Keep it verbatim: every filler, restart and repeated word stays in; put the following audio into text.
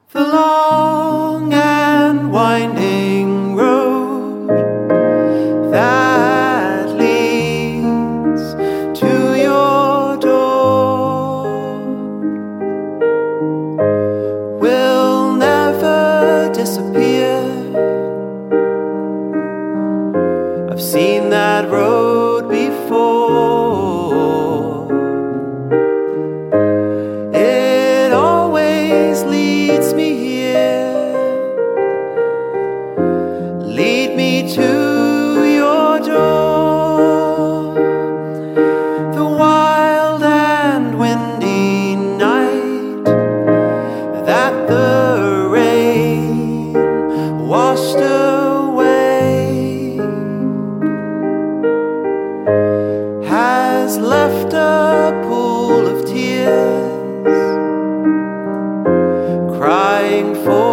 The long and winding road that leads to your door will never disappear. I've seen that road before. It always leads me here. Lead me to your door. The wild and windy night that the rain washed away has left a pool of tears, crying for